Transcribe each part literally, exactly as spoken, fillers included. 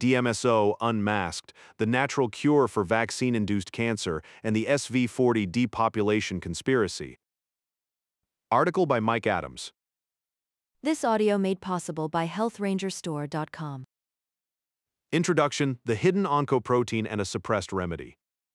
D M S O Unmasked, the natural cure for vaccine-induced cancer, and the S V forty depopulation conspiracy. Article by Mike Adams. This audio made possible by health ranger store dot com. Introduction: The hidden oncoprotein and a suppressed remedy.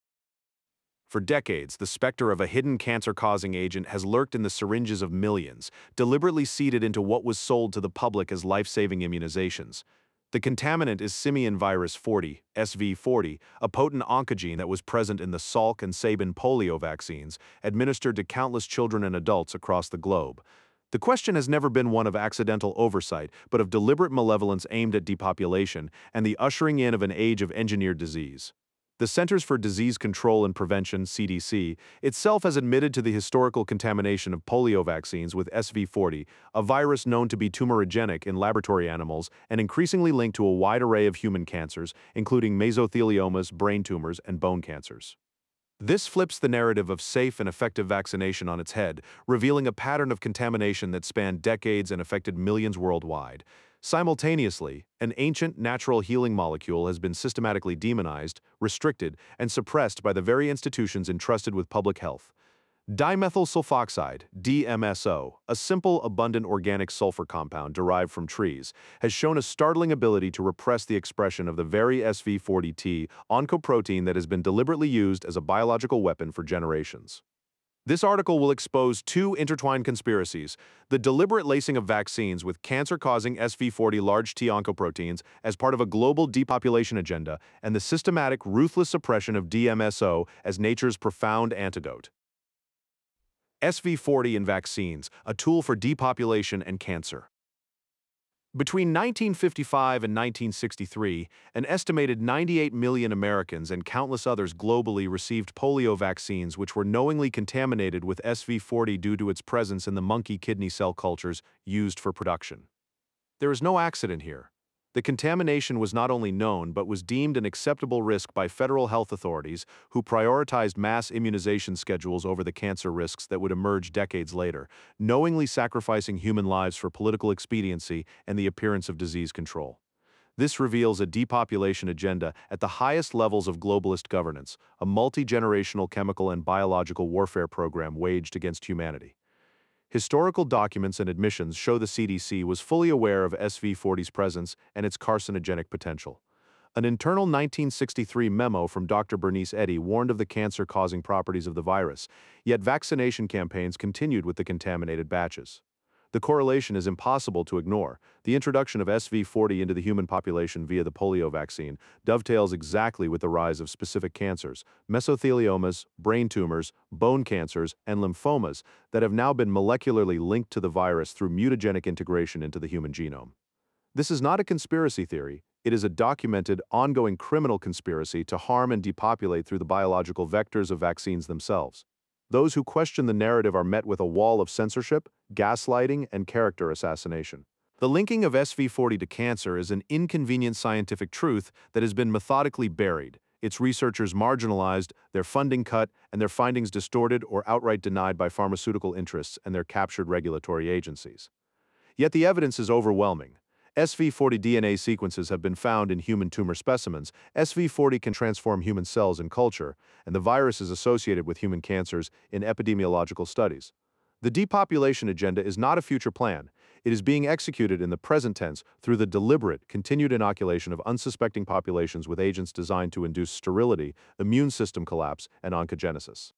For decades, the specter of a hidden cancer-causing agent has lurked in the syringes of millions, deliberately seeded into what was sold to the public as life-saving immunizations. The contaminant is simian virus forty, S V forty, a potent oncogene that was present in the Salk and Sabin polio vaccines, administered to countless children and adults across the globe. The question has never been one of accidental oversight, but of deliberate malevolence aimed at depopulation and the ushering in of an age of engineered disease. The Centers for Disease Control and Prevention, C D C, itself has admitted to the historical contamination of polio vaccines with S V forty, a virus known to be tumorigenic in laboratory animals and increasingly linked to a wide array of human cancers, including mesotheliomas, brain tumors, and bone cancers. This flips the narrative of safe and effective vaccination on its head, revealing a pattern of contamination that spanned decades and affected millions worldwide. Simultaneously, an ancient natural healing molecule has been systematically demonized, restricted, and suppressed by the very institutions entrusted with public health. Dimethyl sulfoxide, D M S O, a simple, abundant organic sulfur compound derived from trees, has shown a startling ability to repress the expression of the very S V forty T oncoprotein that has been deliberately used as a biological weapon for generations. This article will expose two intertwined conspiracies: the deliberate lacing of vaccines with cancer-causing S V forty large T oncoproteins as part of a global depopulation agenda, and the systematic, ruthless suppression of D M S O as nature's profound antidote. S V forty in vaccines, a tool for depopulation and cancer. Between nineteen fifty-five and nineteen sixty-three, an estimated ninety-eight million Americans and countless others globally received polio vaccines which were knowingly contaminated with S V forty due to its presence in the monkey kidney cell cultures used for production. There is no accident here. The contamination was not only known but was deemed an acceptable risk by federal health authorities who prioritized mass immunization schedules over the cancer risks that would emerge decades later, knowingly sacrificing human lives for political expediency and the appearance of disease control. This reveals a depopulation agenda at the highest levels of globalist governance, a multi-generational chemical and biological warfare program waged against humanity. Historical documents and admissions show the C D C was fully aware of S V forty's presence and its carcinogenic potential. An internal nineteen sixty-three memo from Doctor Bernice Eddy warned of the cancer-causing properties of the virus, yet vaccination campaigns continued with the contaminated batches. The correlation is impossible to ignore. The introduction of S V forty into the human population via the polio vaccine dovetails exactly with the rise of specific cancers, mesotheliomas, brain tumors, bone cancers, and lymphomas that have now been molecularly linked to the virus through mutagenic integration into the human genome. This is not a conspiracy theory. It is a documented, ongoing criminal conspiracy to harm and depopulate through the biological vectors of vaccines themselves. Those who question the narrative are met with a wall of censorship, gaslighting, and character assassination. The linking of S V forty to cancer is an inconvenient scientific truth that has been methodically buried, its researchers marginalized, their funding cut, and their findings distorted or outright denied by pharmaceutical interests and their captured regulatory agencies. Yet the evidence is overwhelming. S V forty D N A sequences have been found in human tumor specimens, S V forty can transform human cells in culture, and the virus is associated with human cancers in epidemiological studies. The depopulation agenda is not a future plan. It is being executed in the present tense through the deliberate, continued inoculation of unsuspecting populations with agents designed to induce sterility, immune system collapse, and oncogenesis.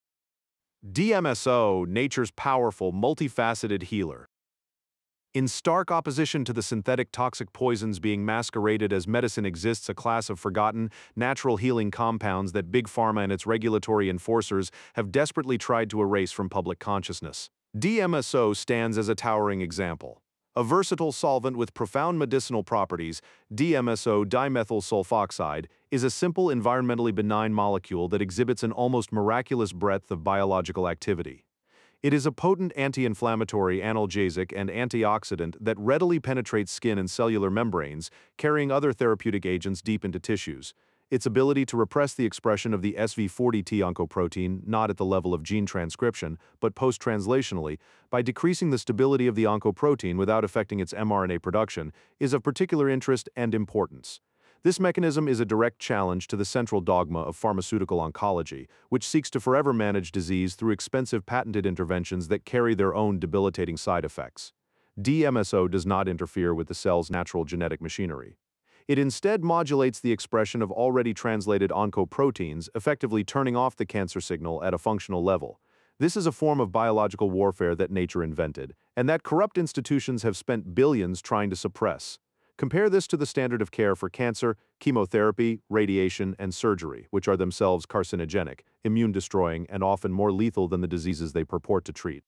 D M S O, nature's powerful, multifaceted healer. In stark opposition to the synthetic toxic poisons being masqueraded as medicine exists a class of forgotten, natural healing compounds that Big Pharma and its regulatory enforcers have desperately tried to erase from public consciousness. D M S O stands as a towering example. A versatile solvent with profound medicinal properties, D M S O dimethyl sulfoxide is a simple, environmentally benign molecule that exhibits an almost miraculous breadth of biological activity. It is a potent anti-inflammatory, analgesic, and antioxidant that readily penetrates skin and cellular membranes, carrying other therapeutic agents deep into tissues. Its ability to repress the expression of the S V forty T oncoprotein, not at the level of gene transcription, but post-translationally, by decreasing the stability of the oncoprotein without affecting its mRNA production, is of particular interest and importance. This mechanism is a direct challenge to the central dogma of pharmaceutical oncology, which seeks to forever manage disease through expensive patented interventions that carry their own debilitating side effects. D M S O does not interfere with the cell's natural genetic machinery. It instead modulates the expression of already translated oncoproteins, effectively turning off the cancer signal at a functional level. This is a form of biological warfare that nature invented, and that corrupt institutions have spent billions trying to suppress. Compare this to the standard of care for cancer, chemotherapy, radiation, and surgery, which are themselves carcinogenic, immune-destroying, and often more lethal than the diseases they purport to treat.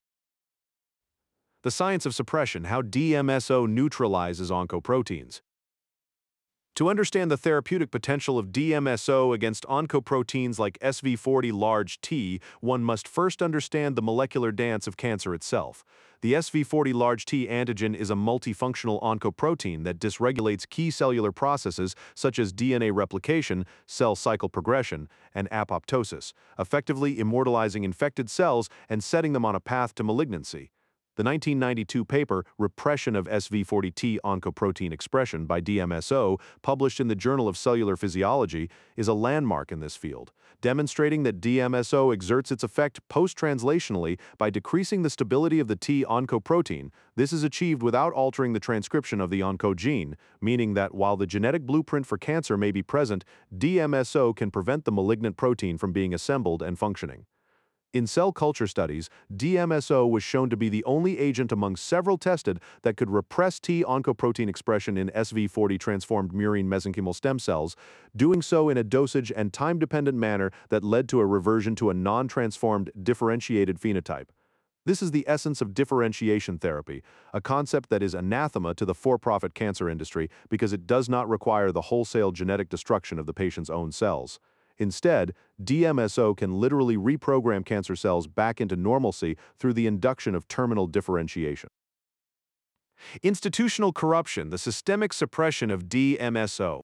The science of suppression: how D M S O neutralizes oncoproteins. To understand the therapeutic potential of D M S O against oncoproteins like S V forty large T, one must first understand the molecular dance of cancer itself. The S V forty large T antigen is a multifunctional oncoprotein that dysregulates key cellular processes such as D N A replication, cell cycle progression, and apoptosis, effectively immortalizing infected cells and setting them on a path to malignancy. The nineteen ninety-two paper, Repression of S V forty T Oncoprotein Expression by D M S O, published in the Journal of Cellular Physiology, is a landmark in this field, demonstrating that D M S O exerts its effect post-translationally by decreasing the stability of the T oncoprotein. This is achieved without altering the transcription of the oncogene, meaning that while the genetic blueprint for cancer may be present, D M S O can prevent the malignant protein from being assembled and functioning. In cell culture studies, D M S O was shown to be the only agent among several tested that could repress T oncoprotein expression in S V forty transformed murine mesenchymal stem cells, doing so in a dosage and time-dependent manner that led to a reversion to a non-transformed, differentiated phenotype. This is the essence of differentiation therapy, a concept that is anathema to the for-profit cancer industry because it does not require the wholesale genetic destruction of the patient's own cells. Instead, D M S O can literally reprogram cancer cells back into normalcy through the induction of terminal differentiation. Institutional corruption: the systemic suppression of D M S O.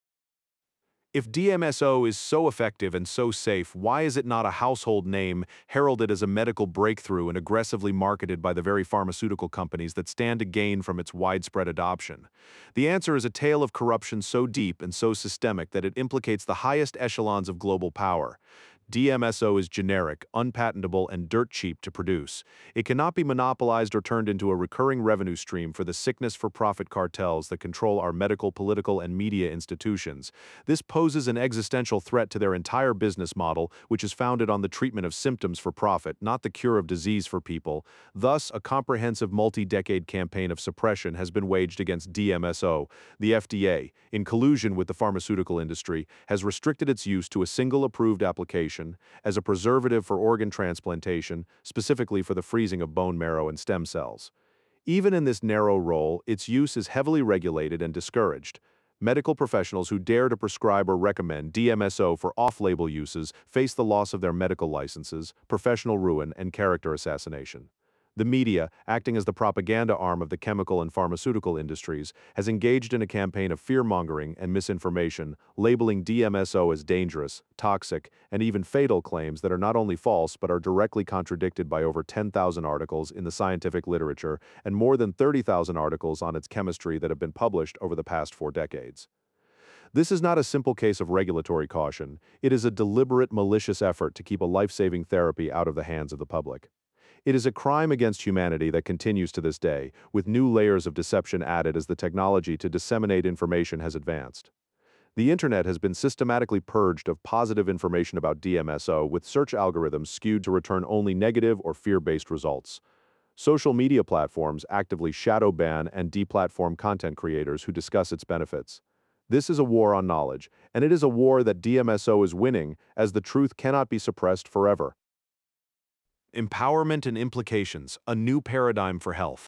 If D M S O is so effective and so safe, why is it not a household name, heralded as a medical breakthrough and aggressively marketed by the very pharmaceutical companies that stand to gain from its widespread adoption? The answer is a tale of corruption so deep and so systemic that it implicates the highest echelons of global power. D M S O is generic, unpatentable, and dirt cheap to produce. It cannot be monopolized or turned into a recurring revenue stream for the sickness-for-profit cartels that control our medical, political, and media institutions. This poses an existential threat to their entire business model, which is founded on the treatment of symptoms for profit, not the cure of disease for people. Thus, a comprehensive multi-decade campaign of suppression has been waged against D M S O. The F D A, in collusion with the pharmaceutical industry, has restricted its use to a single approved application as a preservative for organ transplantation, specifically for the freezing of bone marrow and stem cells. Even in this narrow role, its use is heavily regulated and discouraged. Medical professionals who dare to prescribe or recommend D M S O for off-label uses face the loss of their medical licenses, professional ruin, and character assassination. The media, acting as the propaganda arm of the chemical and pharmaceutical industries, has engaged in a campaign of fear-mongering and misinformation, labeling D M S O as dangerous, toxic, and even fatal claims that are not only false but are directly contradicted by over ten thousand articles in the scientific literature and more than thirty thousand articles on its chemistry that have been published over the past four decades. This is not a simple case of regulatory caution. It is a deliberate, malicious effort to keep a life-saving therapy out of the hands of the public. It is a crime against humanity that continues to this day, with new layers of deception added as the technology to disseminate information has advanced. The internet has been systematically purged of positive information about D M S O, with search algorithms skewed to return only negative or fear-based results. Social media platforms actively shadow ban and deplatform content creators who discuss its benefits. This is a war on knowledge, and it is a war that D M S O is winning, as the truth cannot be suppressed forever. Empowerment and implications: a new paradigm for health.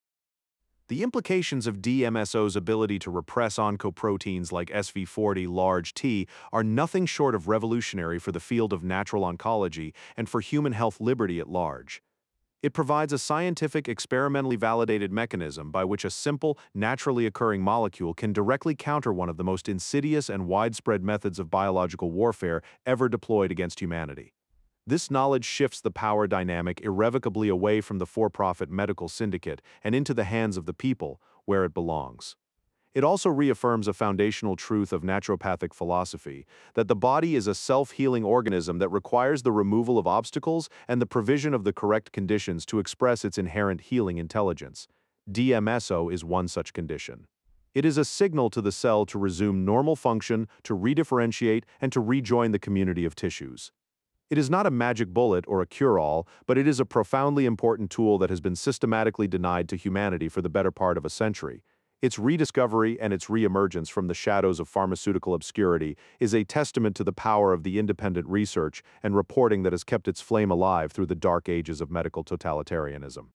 The implications of D M S O's ability to repress oncoproteins like S V forty large T are nothing short of revolutionary for the field of natural oncology and for human health liberty at large. It provides a scientific, experimentally validated mechanism by which a simple, naturally occurring molecule can directly counter one of the most insidious and widespread methods of biological warfare ever deployed against humanity. This knowledge shifts the power dynamic irrevocably away from the for-profit medical syndicate and into the hands of the people, where it belongs. It also reaffirms a foundational truth of naturopathic philosophy, that the body is a self-healing organism that requires the removal of obstacles and the provision of the correct conditions to express its inherent healing intelligence. D M S O is one such condition. It is a signal to the cell to resume normal function, to redifferentiate, and to rejoin the community of tissues. It is not a magic bullet or a cure-all, but it is a profoundly important tool that has been systematically denied to humanity for the better part of a century. Its rediscovery and its reemergence from the shadows of pharmaceutical obscurity is a testament to the power of the independent research and reporting that has kept its flame alive through the dark ages of medical totalitarianism.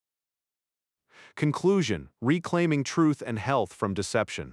Conclusion: reclaiming truth and health from deception.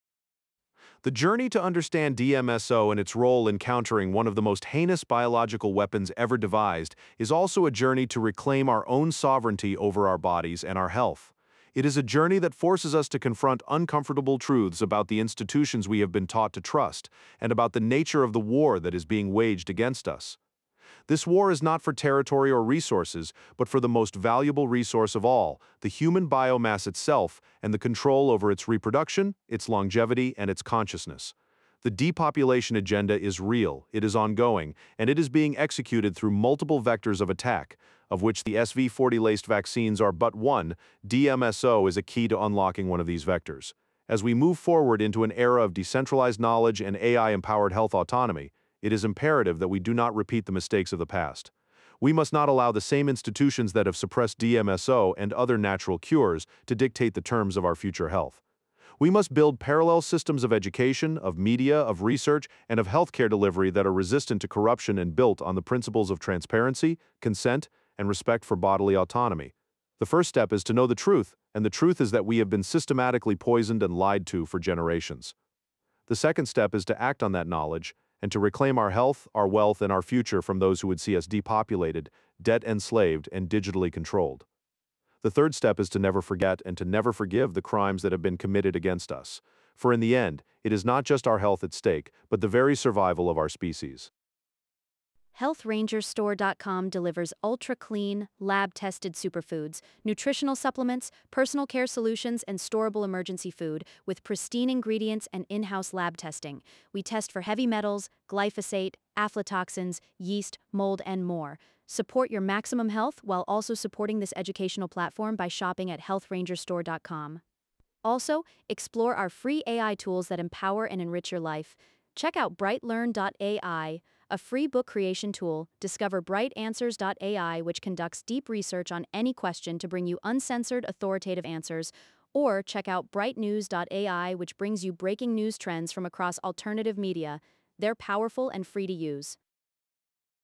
The journey to understand D M S O and its role in countering one of the most heinous biological weapons ever devised is also a journey to reclaim our own sovereignty over our bodies and our health. It is a journey that forces us to confront uncomfortable truths about the institutions we have been taught to trust, and about the nature of the war that is being waged against us. This war is not for territory or resources, but for the most valuable resource of all, the human biomass itself, and the control over its reproduction, its longevity, and its consciousness. The depopulation agenda is real, it is ongoing, and it is being executed through multiple vectors of attack, of which the S V forty-laced vaccines are but one. D M S O is a key to unlocking one of these vectors. As we move forward into an era of decentralized knowledge and A I-empowered health autonomy, it is imperative that we do not repeat the mistakes of the past. We must not allow the same institutions that have suppressed D M S O and other natural cures to dictate the terms of our future health. We must build parallel systems of education, of media, of research, and of healthcare delivery that are resistant to corruption and built on the principles of transparency, consent, and respect for bodily autonomy. The first step is to know the truth, and the truth is that we have been systematically poisoned and lied to for generations. The second step is to act on that knowledge and to reclaim our health, our wealth, and our future from those who would see us depopulated, debt-enslaved, and digitally controlled. The third step is to never forget and to never forgive the crimes that have been committed against us. For in the end, it is not just our health at stake, but the very survival of our species. health ranger store dot com delivers ultra-clean, lab-tested superfoods, nutritional supplements, personal care solutions, and storable emergency food with pristine ingredients and in-house lab testing. We test for heavy metals, glyphosate, aflatoxins, yeast, mold, and more. Support your maximum health while also supporting this educational platform by shopping at health ranger store dot com. Also, explore our free A I tools that empower and enrich your life. Check out bright learn dot A I, a free book creation tool. Discover bright answers dot A I, which conducts deep research on any question to bring you uncensored, authoritative answers. Or check out bright news dot A I, which brings you breaking news trends from across alternative media. They're powerful and free to use.